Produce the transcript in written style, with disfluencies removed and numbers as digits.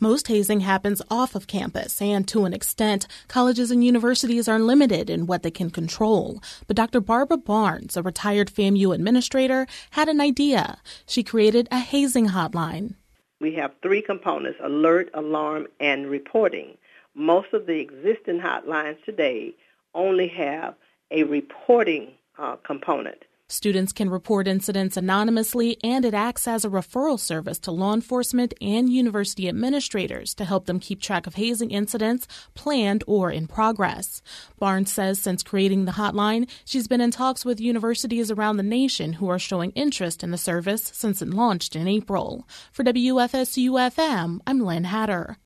Most hazing happens off of campus, and to an extent, colleges and universities are limited in what they can control. But Dr. Barbara Barnes, a retired FAMU administrator, had an idea. She created a hazing hotline. We have three components: alert, alarm, and reporting. Most of the existing hotlines today only have a reporting component. Students can report incidents anonymously, and it acts as a referral service to law enforcement and university administrators to help them keep track of hazing incidents, planned or in progress. Barnes says since creating the hotline, she's been in talks with universities around the nation who are showing interest in the service since it launched in April. For WFSU-FM, I'm Lynn Hatter.